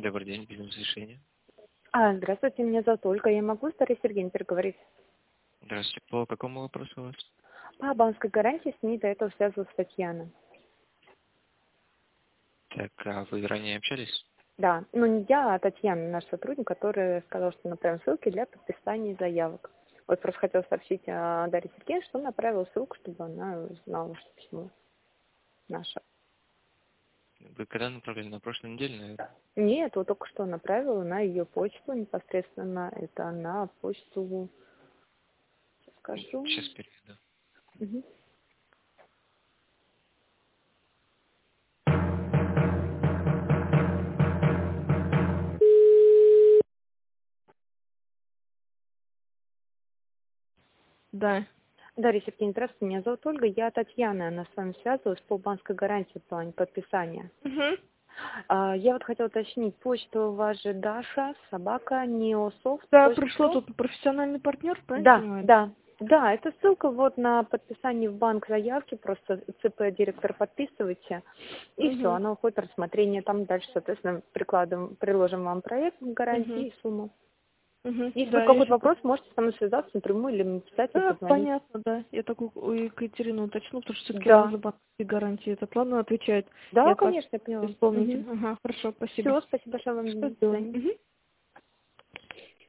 Добрый день, бизнес-решение. Здравствуйте, меня зовут Ольга. Я могу с Дарьей Сергеевной переговорить? Здравствуйте. По какому вопросу у вас? По банковской гарантии с ней до этого связывалась Татьяна. Так, а вы ранее общались? Да, ну не я, а Татьяна, наш сотрудник, который сказал, что направим ссылки для подписания заявок. Вот просто хотела сообщить Дарье Сергеевне, что направила ссылку, чтобы она знала, что письмо наше. Вы когда направляли? На прошлой неделе, наверное? Нет, вот только что направила на ее почту непосредственно. Это на почту, скажу. Сейчас переведу. Мгм. Да. Дарья Сергеевна, здравствуйте, меня зовут Ольга, я Татьяна, она с вами связывалась по банковской гарантии в плане подписания. Угу. Я вот хотела уточнить, почта у вас же Даша, собака, Да, пришло neosoft.ru? тут профессиональный партнер, правильно Да, понимаю? да, да, это ссылка вот на подписание в банк заявки, просто ЦП директор подписывайте, и все, Угу. оно уходит в рассмотрение, там дальше, соответственно, приложим вам проект Угу. гарантии и сумму. Угу. Если будет Да, я какой-то сейчас... вопрос, можете со мной связаться напрямую или написать, или Да, позвонить. понятно, да. Я так у Екатерины уточню, потому что все-таки она Да, за банковские гарантии этот ладно отвечает. да, Я как конечно, я поняла. исполнитель. Ага, хорошо, спасибо. Все, спасибо большое Что вам, до сделаем? свидания. Угу.